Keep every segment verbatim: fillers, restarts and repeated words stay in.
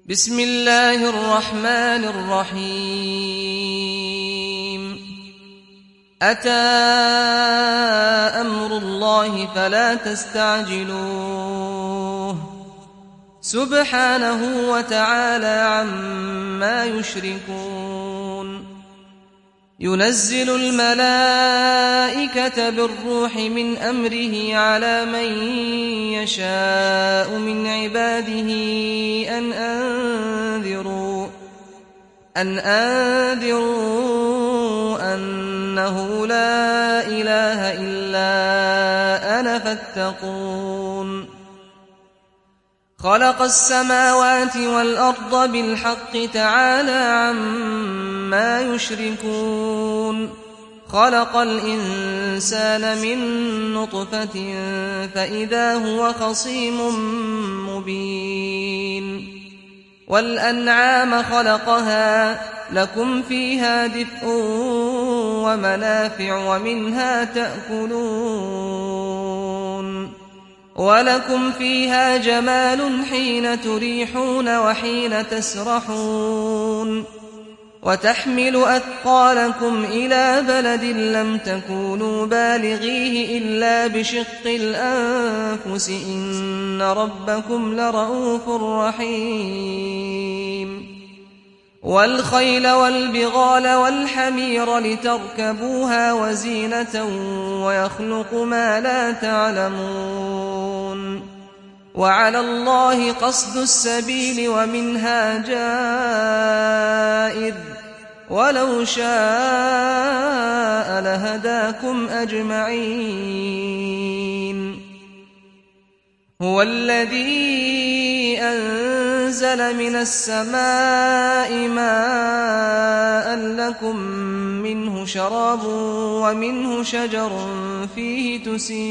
بسم الله الرحمن الرحيم أتى أمر الله فلا تستعجلوه سبحانه وتعالى عما يشركون ينزل الملائكة بالروح من أمره على من يشاء من عباده أن أنذروا أن أنذروا أنه لا إله إلا أنا فاتقون خلق السماوات والأرض بالحق تعالى عما يشركون خلق الإنسان من نطفة فإذا هو خصيم مبين والأنعام خلقها لكم فيها دفء ومنافع ومنها تأكلون ولكم فيها جمال حين تريحون وحين تسرحون وتحمل أثقالكم إلى بلد لم تكونوا بالغيه إلا بشق الأنفس إن ربكم لرؤوف رحيم والخيل والبغال والحمير لتركبوها وزينة ويخلق ما لا تعلمون وعلى الله قصد السبيل ومنها جائر ولو شاء لهداكم أجمعين هو الذي أنزل من السماء ماء لكم منه شراب ومنه شجر فيه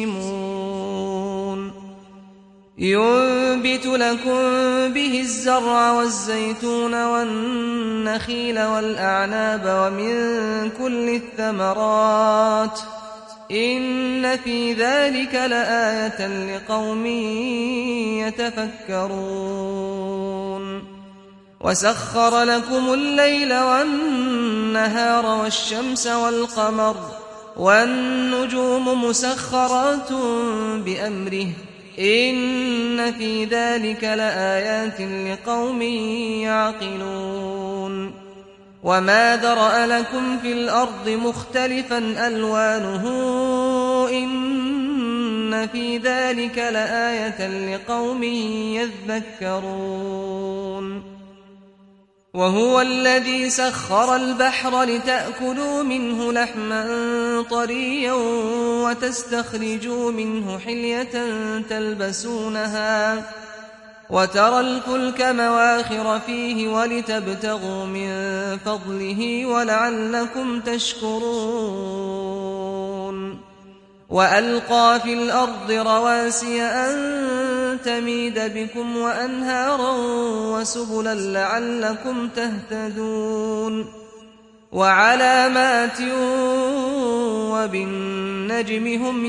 تسيمون ينبت لكم به الزرع والزيتون والنخيل والأعناب ومن كل الثمرات إن في ذلك لآية لقوم يتفكرون وسخر لكم الليل والنهار والشمس والقمر والنجوم مسخرات بأمره إن في ذلك لآيات لقوم يعقلون وما ذرأ لكم في الأرض مختلفا ألوانه إن في ذلك لآية لقوم يذكرون وهو الذي سخر البحر لتأكلوا منه لحما طريا وتستخرجوا منه حلية تلبسونها وترى الفلك مواخر فيه ولتبتغوا من فضله ولعلكم تشكرون وألقى في الأرض رواسي أن تميد بكم وأنهارا وسبلا لعلكم تهتدون وعلامات وبالنجم هم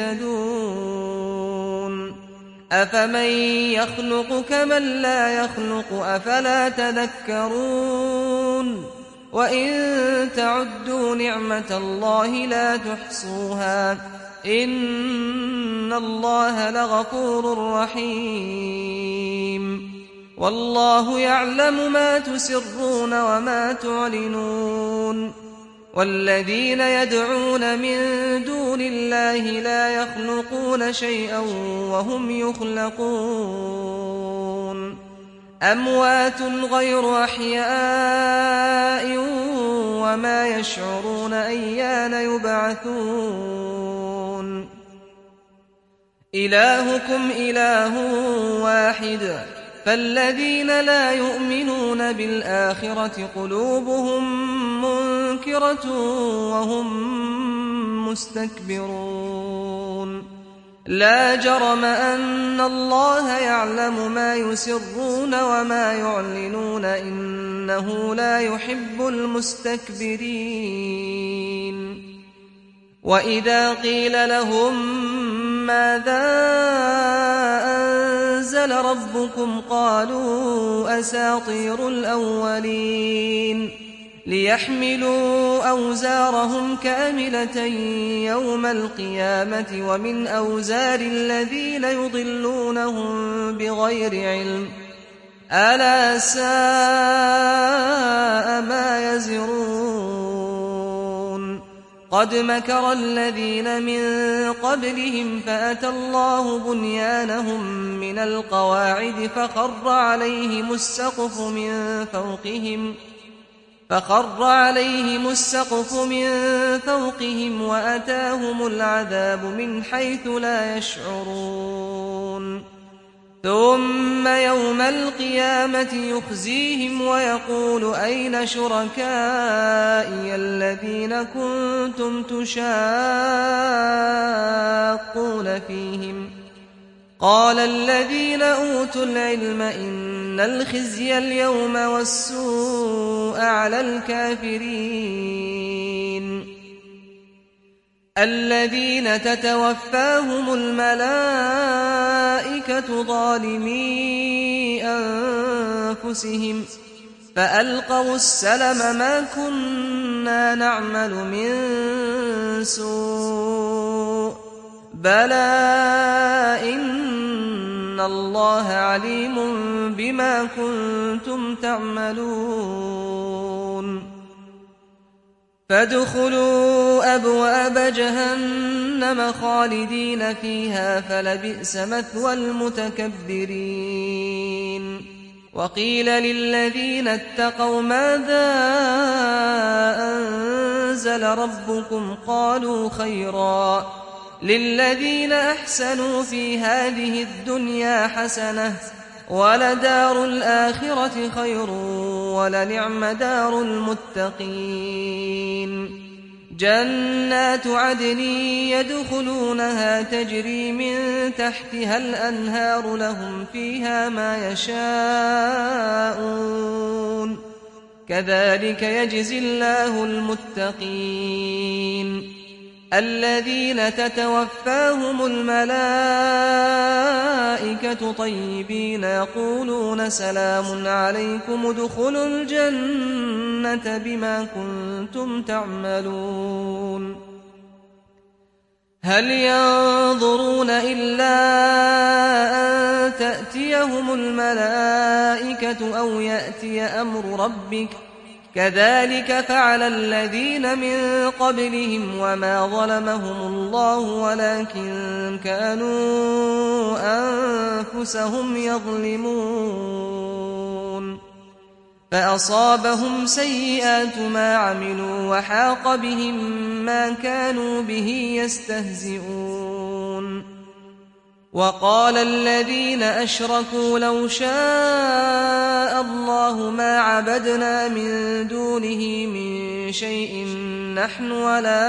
يهتدون أفمن يخلق كمن لا يخلق أفلا تذكرون وإن تعدوا نعمة الله لا تحصوها إن الله لغفور رحيم والله يعلم ما تسرون وما تعلنون والذين يدعون من دون الله لا يخلقون شيئا وهم يخلقون أموات غير أحياء وما يشعرون أيان يبعثون إلهكم إله واحد فالذين لا يؤمنون بالآخرة قلوبهم منكرة وهم مستكبرون لا جرم أن الله يعلم ما يسرون وما يعلنون إنه لا يحب المستكبرين وإذا قيل لهم ماذا أنزل أنزل ربكم قالوا أساطير الأولين ليحملوا أوزارهم كاملة يوم القيامة ومن أوزار الذين يضلونهم بغير علم ألا ساء ما يزرون قد مكر الذين من قبلهم فأتى الله بنيانهم من القواعد فخر عليهم السقف من فوقهم فخر عليهم السقف من فوقهم وأتاهم العذاب من حيث لا يشعرون ثم يوم القيامة يخزيهم ويقول أين شركائي الذين كنتم تشاقون فيهم قال الذين أوتوا العلم إن الخزي اليوم والسوء على الكافرين الذين تتوفاهم الملائكة ظالمي أنفسهم فألقوا السلم ما كنا نعمل من سوء بلى إن الله عليم بما كنتم تعملون فادخلوا أبواب جهنم خالدين فيها فلبئس مثوى المتكبرين وقيل للذين اتقوا ماذا أنزل ربكم قالوا خيرا للذين أحسنوا في هذه الدنيا حسنة ولدار الآخرة خير ولنعم دار المتقين جنات عدن يدخلونها تجري من تحتها الأنهار لهم فيها ما يشاءون كذلك يجزي الله المتقين الذين تتوفاهم الملائكة طيبين يقولون سلام عليكم ادخلوا الجنة بما كنتم تعملون هل ينظرون إلا أن تأتيهم الملائكة أو يأتي أمر ربك كذلك فعل الذين من قبلهم وما ظلمهم الله ولكن كانوا أنفسهم يظلمون فأصابهم سيئات ما عملوا وحاق بهم ما كانوا به يستهزئون وقال الذين أشركوا لو شاء الله ما عبدنا من دونه من شيء نحن ولا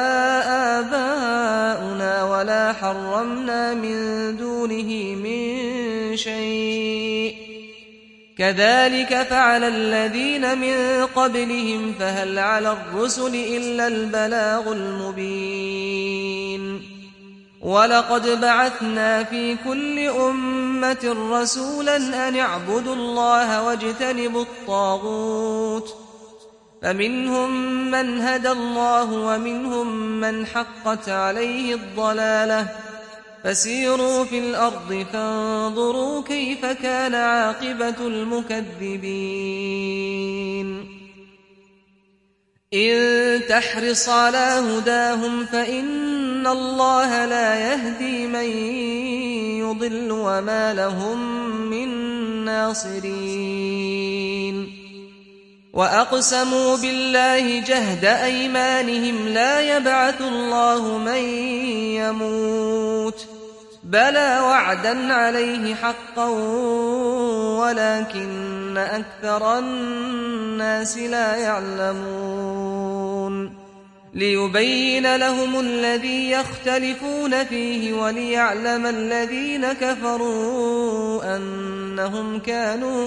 آباؤنا ولا حرمنا من دونه من شيء كذلك فعل الذين من قبلهم فهل على الرسل إلا البلاغ المبين ولقد بعثنا في كل أمة رسولا أن اعبدوا الله واجتنبوا الطاغوت فمنهم من هدى الله ومنهم من حقت عليه الضلالة فسيروا في الأرض فانظروا كيف كان عاقبة المكذبين إن تحرص على هداهم فإن الله لا يهدي من يضل وما لهم من ناصرين وأقسموا بالله جهد أيمانهم لا يبعث الله من يموت بلى وعدا عليه حقا ولكن أكثر الناس لا يعلمون ليبين لهم الذي يختلفون فيه وليعلم الذين كفروا أنهم كانوا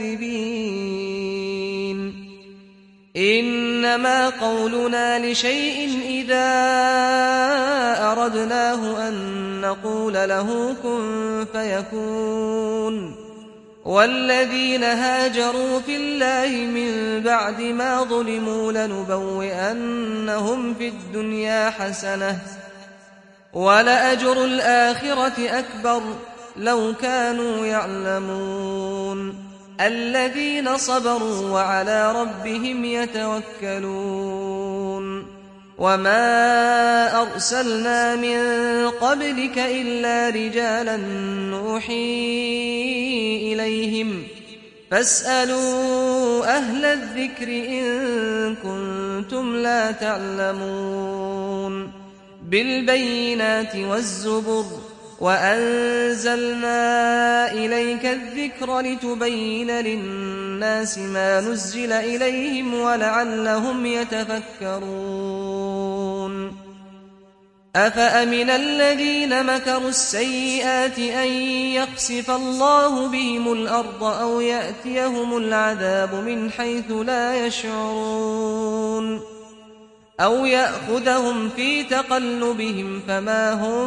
كاذبين إنما قولنا لشيء إذا أردناه أن نقول له كن فيكون والذين هاجروا في الله من بعد ما ظلموا لنبوئنهم في الدنيا حسنة ولأجر الآخرة أكبر لو كانوا يعلمون الذين صبروا وعلى ربهم يتوكلون وما أرسلنا من قبلك إلا رجالا نوحي إليهم فاسألوا أهل الذكر إن كنتم لا تعلمون بالبينات والزبر وأنزلنا إليك الذكر لتبين للناس ما نزل إليهم ولعلهم يتفكرون أفأمن الذين مكروا السيئات أن يخسف الله بهم الأرض أو يأتيهم العذاب من حيث لا يشعرون أو يأخذهم في تقلبهم فما هم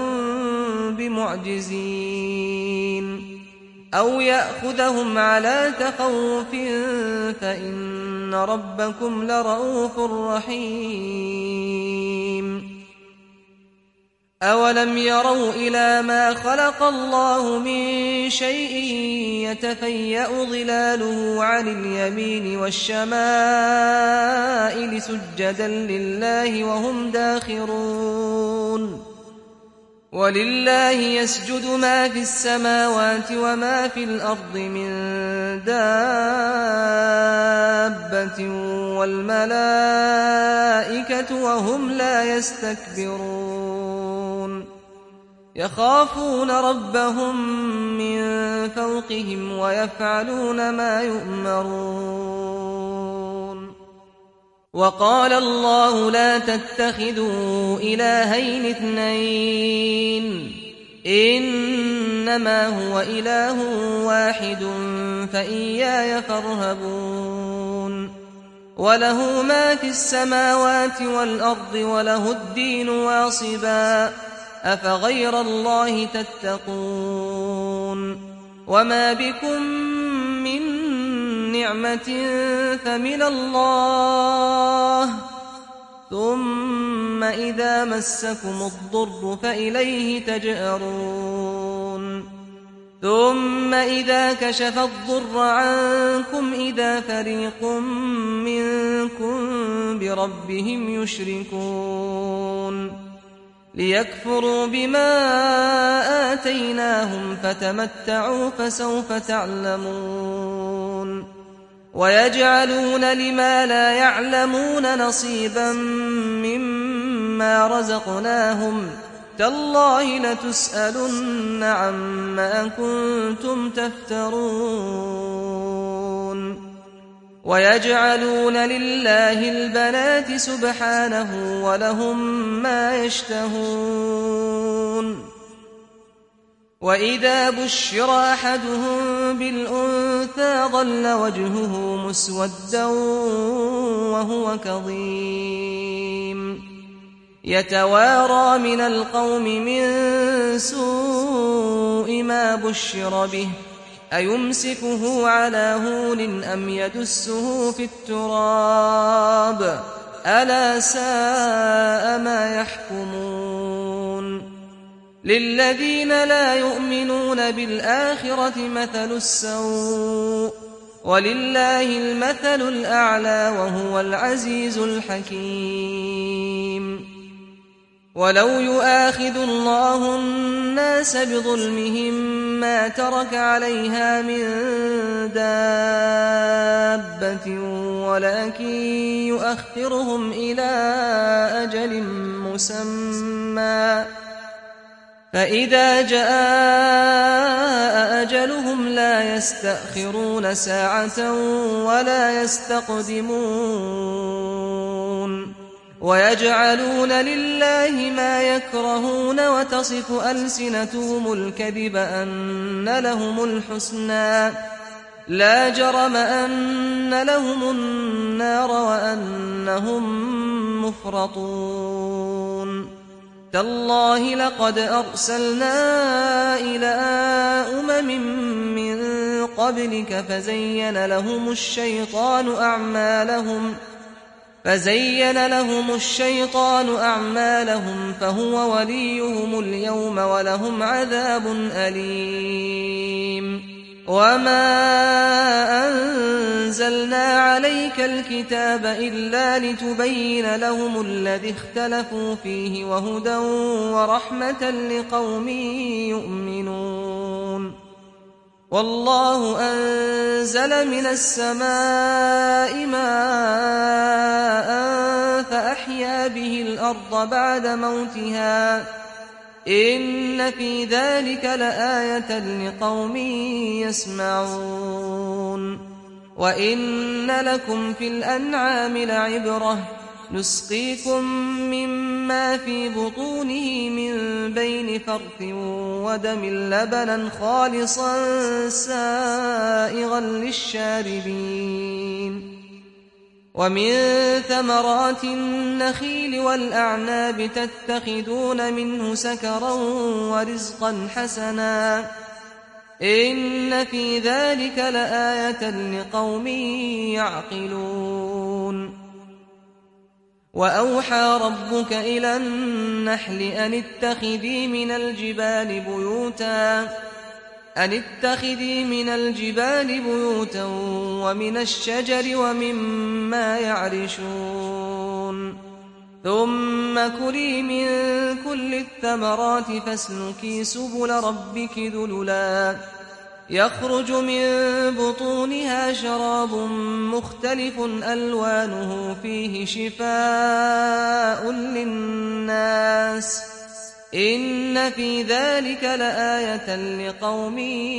بمعجزين أو يأخذهم على تخوف فإن ربكم لرؤوف رحيم أولم يروا إلى ما خلق الله من شيء يتفيأ ظلاله عن اليمين والشمائل سجدا لله وهم داخرون ولله يسجد ما في السماوات وما في الأرض من دابة والملائكة وهم لا يستكبرون يخافون ربهم من فوقهم ويفعلون ما يؤمرون وقال الله لا تتخذوا إلهين اثنين إنما هو إله واحد فإياي فارهبون وله ما في السماوات والأرض وله الدين واصبا أفغير الله تتقون وما بكم من نعمة فمن الله ثم إذا مسكم الضر فإليه تجأرون ثم إذا كشف الضر عنكم إذا فريق منكم بربهم يشركون ليكفروا بما آتيناهم فتمتعوا فسوف تعلمون ويجعلون لما لا يعلمون نصيبا مما رزقناهم تالله لتسألن عما كنتم تفترون ويجعلون لله البنات سبحانه ولهم ما يشتهون وإذا بشر أحدهم بالأنثى ظل وجهه مسودا وهو كظيم يتوارى من القوم من سوء ما بشر به أيمسكه على هون أم يدسه في التراب ألا ساء ما يحكمون للذين لا يؤمنون بالآخرة مثل السوء ولله المثل الأعلى وهو العزيز الحكيم ولو يؤاخذ الله الناس بظلمهم ما ترك عليها من دابة ولكن يؤخرهم إلى أجل مسمى فإذا جاء أجلهم لا يستأخرون ساعة ولا يستقدمون ويجعلون لله ما يكرهون وتصف ألسنتهم الكذب أن لهم الحسنى لا جرم أن لهم النار وأنهم مفرطون تالله لقد أرسلنا إلى أمم من قبلك فزين لهم الشيطان أعمالهم فزين لهم الشيطان أعمالهم فهو وليهم اليوم ولهم عذاب أليم وما أنزلنا عليك الكتاب إلا لتبين لهم الذي اختلفوا فيه وهدى ورحمة لقوم يؤمنون والله أنزل من السماء ماء فأحيا به الأرض بعد موتها إن في ذلك لآية لقوم يسمعون وإن لكم في الأنعام لعبرة نسقيكم مما في بطونه من بين فرث ودم لبنا خالصا سائغا للشاربين ومن ثمرات النخيل والأعناب تتخذون منه سكرا ورزقا حسنا إن في ذلك لآية لقوم يعقلون وأوحى ربك إلى النحل أن اتخذي من الجبال بيوتا أن اتخذي من الجبال بيوتا ومن الشجر ومما يعرشون ثم كلي من كل الثمرات فاسلكي سبل ربك ذللا يخرج من بطونها شراب مختلف ألوانه فيه شفاء للناس إن في ذلك لآية لقوم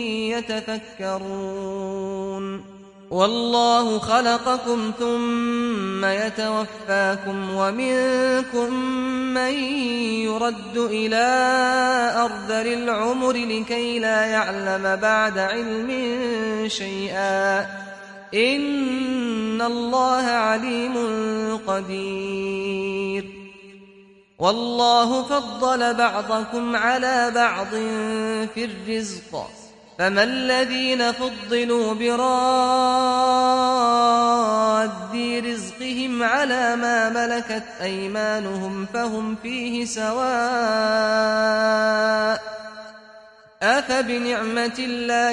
يتفكرون والله خلقكم ثم يتوفاكم ومنكم من يرد إلى أرذل العمر لكي لا يعلم بعد علم شيئا إن الله عليم قدير والله فضل بعضكم على بعض في الرزق فما الذين فضلوا براد رزقهم على ما ملكت أيمانهم فهم فيه سواء أفبنعمة الله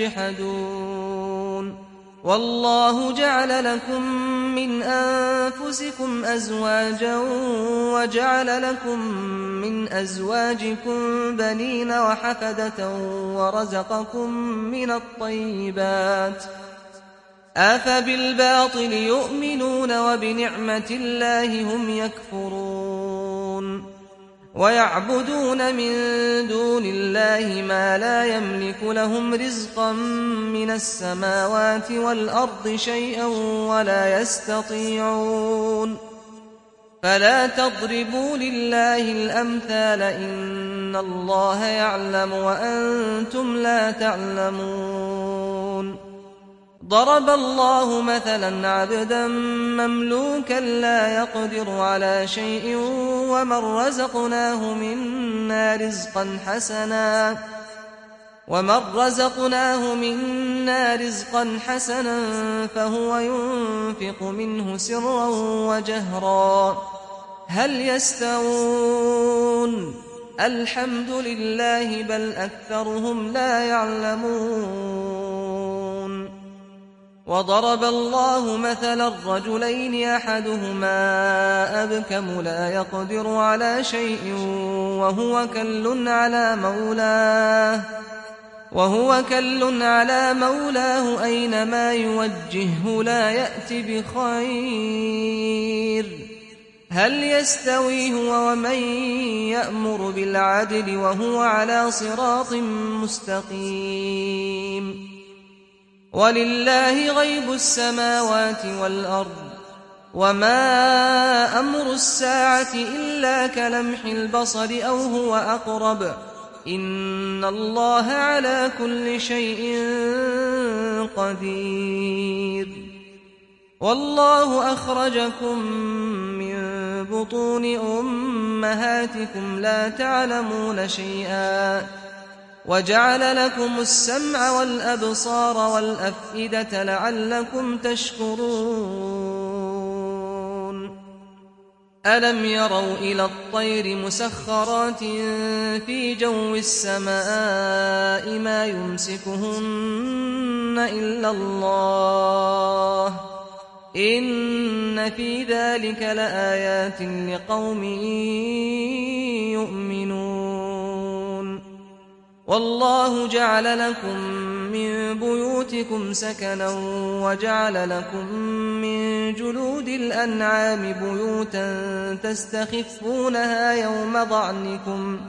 يجحدون والله جعل لكم من أنفسكم أزواجا وجعل لكم من أزواجكم بنين وحفدة ورزقكم من الطيبات أفبالباطل يؤمنون وبنعمة الله هم يكفرون ويعبدون من دون الله ما لا يملك لهم رزقا من السماوات والأرض شيئا ولا يستطيعون فلا تضربوا لله الأمثال إن الله يعلم وأنتم لا تعلمون ضرب الله مثلا عبدا مملوكا لا يقدر على شيء ومن رزقناه منا رزقا حسنا ومن رزقناه منا رزقا حسنا فهو ينفق منه سرا وجهرا هل يستوون الحمد لله بل أكثرهم لا يعلمون وضرب الله مثلا الرجلين أحدهما أبكم لا يقدر على شيء وهو كل على مولاه وهو كل على مولاه أينما يوجهه لا يأتي بخير هل يستوي هو ومن يأمر بالعدل وهو على صراط مستقيم ولله غيب السماوات والأرض وما أمر الساعة إلا كلمح البصر أو هو أقرب إن الله على كل شيء قدير والله أخرجكم من بطون أمهاتكم لا تعلمون شيئا وجعل لكم السمع والأبصار والأفئدة لعلكم تشكرون ألم يروا إلى الطير مسخرات في جو السماء ما يمسكهن إلا الله إن في ذلك لآيات لقوم يؤمنون والله جعل لكم من بيوتكم سكنا وجعل لكم من جلود الأنعام بيوتا تستخفونها يوم ضعنكم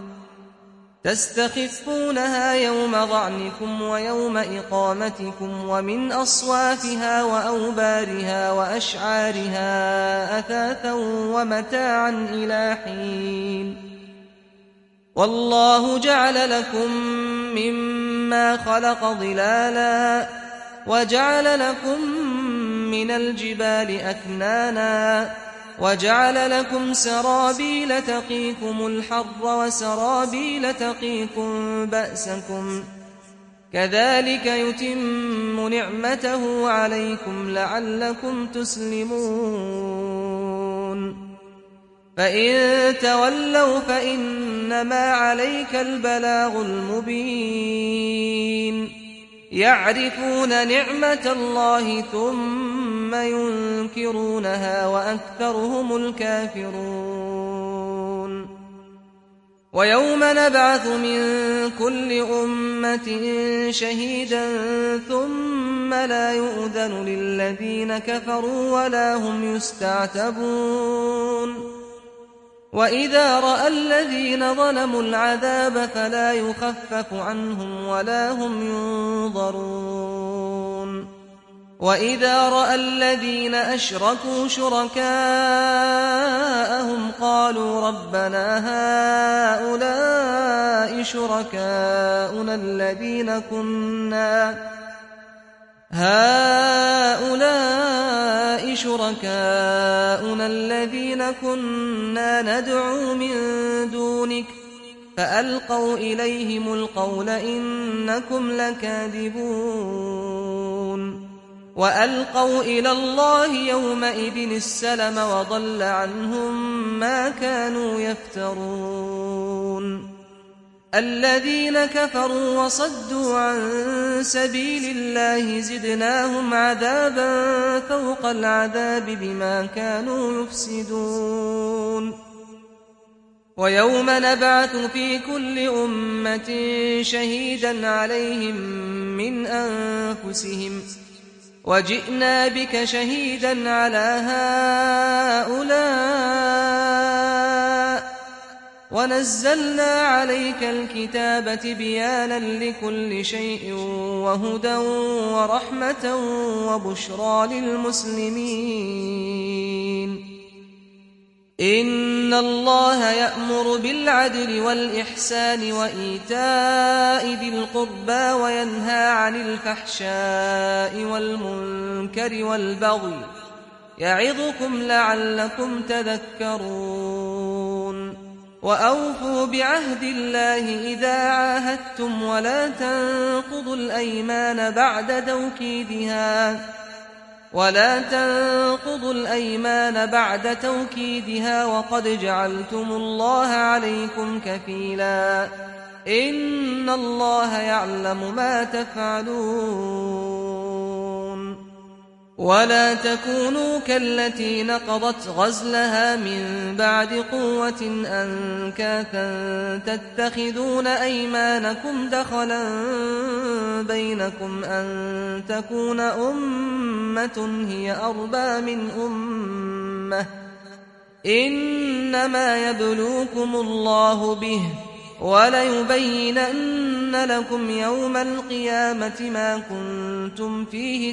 تستخفونها يوم ضعنكم ويوم إقامتكم ومن أصوافها وأوبارها وأشعارها أثاثا ومتاعا إلى حين والله جعل لكم مما خلق ظلالا وجعل لكم من الجبال أكنانا وجعل لكم سرابيل تقيكم الحر وسرابيل تقيكم بأسكم كذلك يتم نعمته عليكم لعلكم تسلمون فإن تولوا فإنما عليك البلاغ المبين يعرفون نعمة الله ثم ينكرونها وأكثرهم الكافرون ويوم نبعث من كل أمة شهيدا ثم لا يؤذن للذين كفروا ولا هم يستعتبون وإذا رأى الذين ظلموا العذاب فلا يخفف عنهم ولا هم ينظرون وإذا رأى الذين أشركوا شركاءهم قالوا ربنا هؤلاء شركاؤنا الذين كنا هؤلاء شركاؤنا الذين كنا ندعو من دونك فألقوا إليهم القول إنكم لكاذبون وألقوا إلى الله يومئذ السلم وضل عنهم ما كانوا يفترون الذين كفروا وصدوا عن سبيل الله زدناهم عذابا فوق العذاب بما كانوا يفسدون ويوم نبعث في كل أمة شهيدا عليهم من أنفسهم وجئنا بك شهيدا على هؤلاء ونزلنا عليك الكتاب تبيانا لكل شيء وهدى ورحمة وبشرى للمسلمين إن الله يأمر بالعدل والإحسان وإيتاء ذي القربى وينهى عن الفحشاء والمنكر والبغي يعظكم لعلكم تذكرون وأوفوا بعهد الله إذا عاهدتم ولا تنقضوا الأيمان بعد توكيدها ولا تنقضوا الأيمان بعد توكيدها وقد جعلتم الله عليكم كفيلا إن الله يعلم ما تفعلون ولا تكونوا كالتي نقضت غزلها من بعد قوة أنكاثا تتخذون أيمانكم دخلا بينكم أن تكون أمة هي أربى من أمة إنما يبلوكم الله به وليبينن لكم يوم القيامة ما كنتم فيه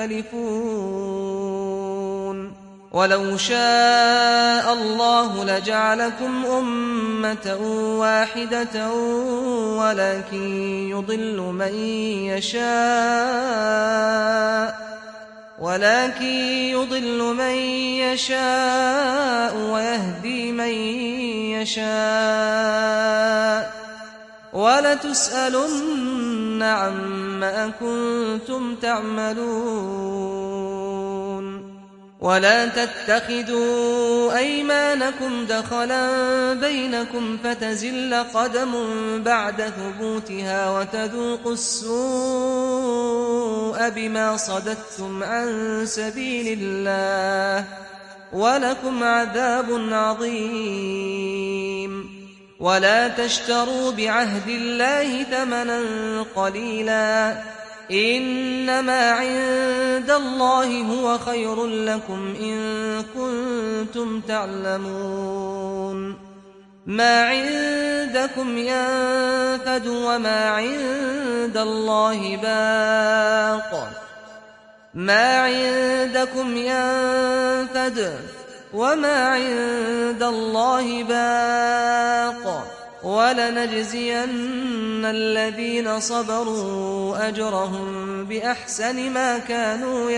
تختلفون ولو شاء الله لجعلكم أمة واحدة ولكن يضل من يشاء ولكن يضل من يشاء ويهدي من يشاء ولتسألن عما كنتم تعملون ولا تتخذوا أيمانكم دخلا بينكم فتزل قدم بعد ثبوتها وتذوقوا السوء بما صددتم عن سبيل الله ولكم عذاب عظيم ولا تشتروا بعهد الله ثمنا قليلا إنما عند الله هو خير لكم إن كنتم تعلمون ما عندكم ينفد وما عند الله باق ما عندكم ينفد وما عند الله باق ولنجزين الذين صبروا أجرهم بأحسن ما كانوا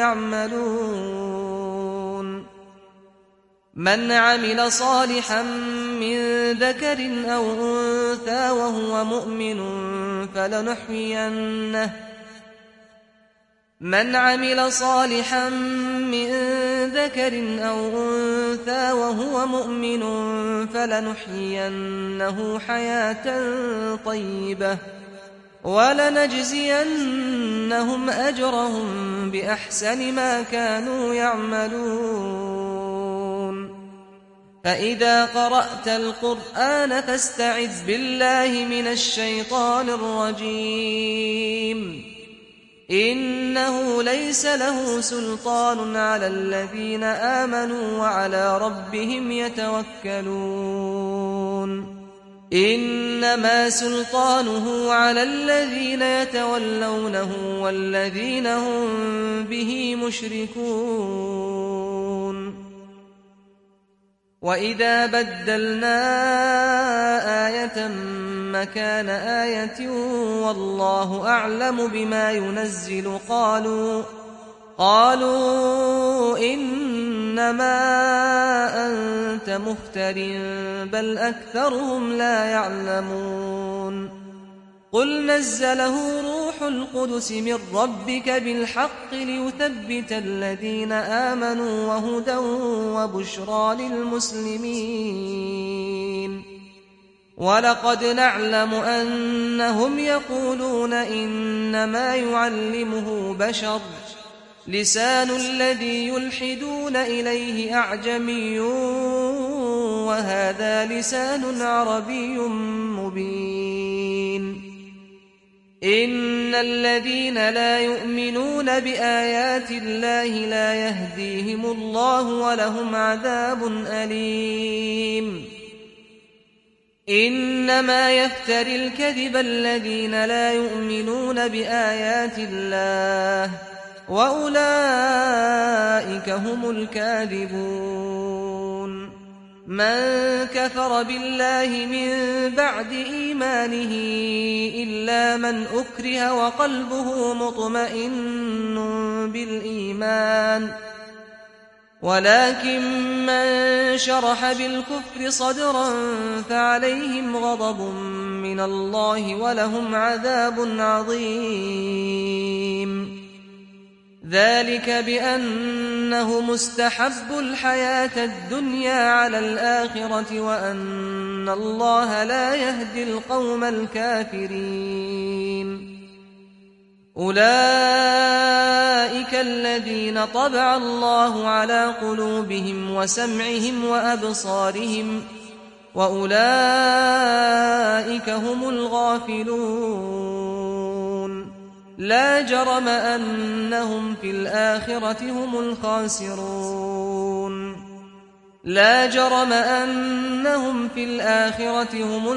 يعملون من عمل صالحا من ذكر أو أنثى وهو مؤمن فلنحيينه من عمل صالحا من ذكر أو أنثى وهو مؤمن فلنحيينه حياة طيبة ولنجزينهم أجرهم بأحسن ما كانوا يعملون فإذا قرأت القرآن فاستعذ بالله من الشيطان الرجيم إنه ليس له سلطان على الذين آمنوا وعلى ربهم يتوكلون إنما سلطانه على الذين يتولونه والذين هم به مشركون وإذا بدلنا آية مكان آية والله أعلم بما ينزل قالوا قالوا إنما أنت مفتر بل أكثرهم لا يعلمون قل نزله روح القدس من ربك بالحق ليثبت الذين آمنوا وهدى وبشرى للمسلمين ولقد نعلم أنهم يقولون إنما يعلمه بشر لسان الذي يلحدون إليه أعجمي وهذا لسان عربي مبين إن الذين لا يؤمنون بآيات الله لا يهديهم الله ولهم عذاب أليم إنما يفتري الكذب الذين لا يؤمنون بآيات الله وأولئك هم الكاذبون من كفر بالله من بعد إيمانه إلا من أكره وقلبه مطمئن بالإيمان ولكن من شرح بالكفر صدرا فعليهم غضب من الله ولهم عذاب عظيم ذلك بأنه مستحب الحياة الدنيا على الآخرة وأن الله لا يهدي القوم الكافرين أولئك الذين طبع الله على قلوبهم وسمعهم وأبصارهم وأولئك هم الغافلون لا جرم أنهم في الآخرة هم الخاسرون لا جرم أنهم في الآخرة هم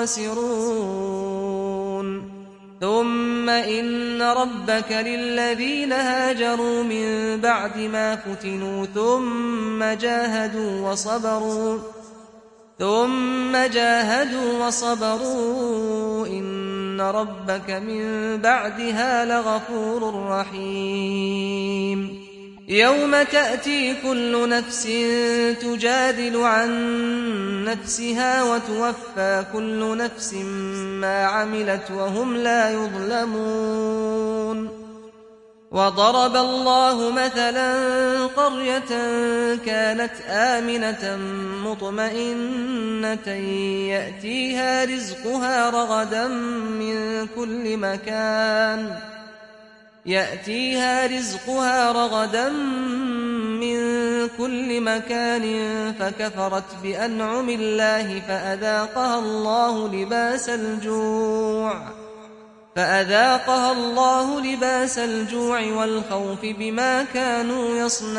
الخاسرون ثم إن ربك للذين هاجروا من بعد ما فتنوا ثم جاهدوا وصبروا ثم جاهدوا وصبروا إن ربك من بعدها لغفور رحيم يوم تأتي كل نفس تجادل عن نفسها وتوفى كل نفس ما عملت وهم لا يظلمون. وضرب الله مثلا قرية كانت آمنة مطمئنة يأتيها رزقها رغدا من كل مكان يأتيها رزقها رغدا من كل مكان فكفرت بأنعم الله فأذاقها الله لباس الجوع فأذاقها الله لباس الجوع والخوف بما كانوا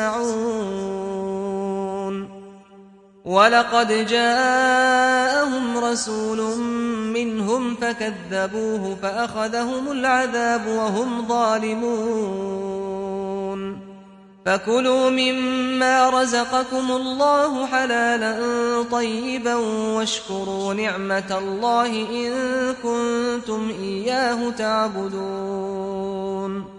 يصنعون. ولقد جاءهم رسول منهم فكذبوه فأخذهم العذاب وهم ظالمون. فكلوا مما رزقكم الله حلالا طيبا واشكروا نعمة الله إن كنتم إياه تعبدون.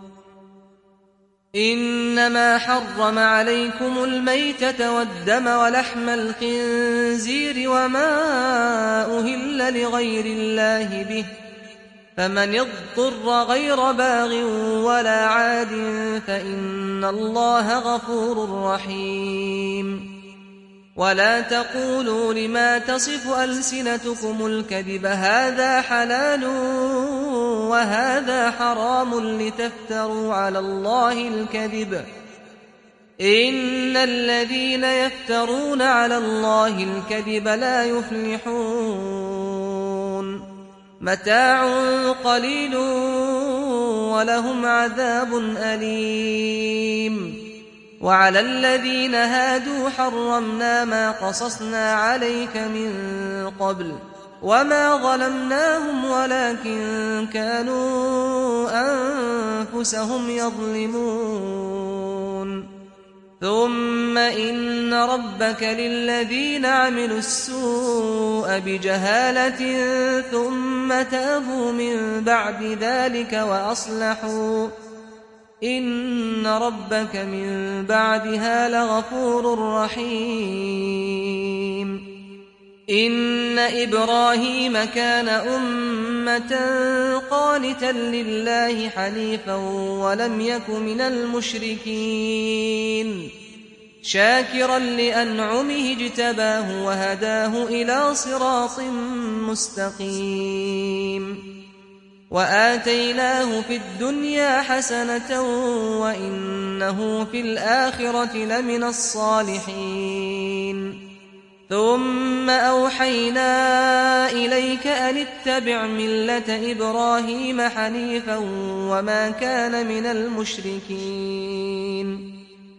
إنما حرم عليكم الميتة والدم ولحم الخنزير وما أهل لغير الله به فمن اضطر غير باغ ولا عاد فإن الله غفور رحيم. ولا تقولوا لما تصف ألسنتكم الكذب هذا حلال وهذا حرام لتفتروا على الله الكذب إن الذين يفترون على الله الكذب لا يفلحون. متاع قليل ولهم عذاب أليم. وعلى الذين هادوا حرمنا ما قصصنا عليك من قبل وما ظلمناهم ولكن كانوا أنفسهم يظلمون. ثم إن ربك للذين عملوا السوء بجهالة ثم تابوا من بعد ذلك وأصلحوا إن ربك من بعدها لغفور رحيم. إن إبراهيم كان أمة قانتا لله حنيفا ولم يك من المشركين شاكرا لأنعمه اجتباه وهداه إلى صراط مستقيم. وآتيناه في الدنيا حسنة وإنه في الآخرة لمن الصالحين. ثم أوحينا إليك أن اتبع ملة إبراهيم حنيفا وما كان من المشركين.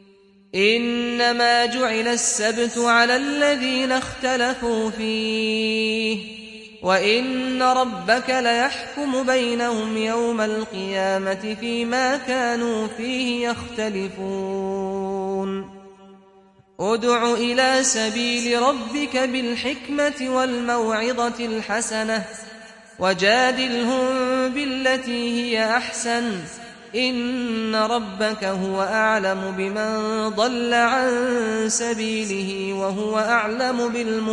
إنما جعل السبت على الذين اختلفوا فيه وإن ربك ليحكم بينهم يوم القيامة فيما كانوا فيه يختلفون. ادع إلى سبيل ربك بالحكمة والموعظة الحسنة وجادلهم بالتي هي أحسن إن ربك هو أعلم بمن ضل عن سبيله وهو أعلم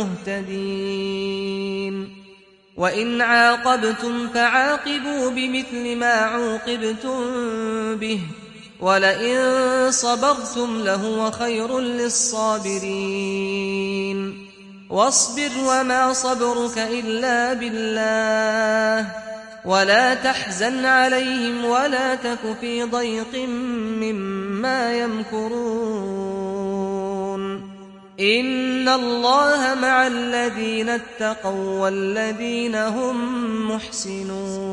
بالمهتدين. وإن عاقبتم فعاقبوا بمثل ما عوقبتم به ولئن صبرتم لهو خير للصابرين. واصبر وما صبرك إلا بالله ولا تحزن عليهم ولا تك في ضيق مما يمكرون. إن الله مع الذين اتقوا والذين هم محسنون.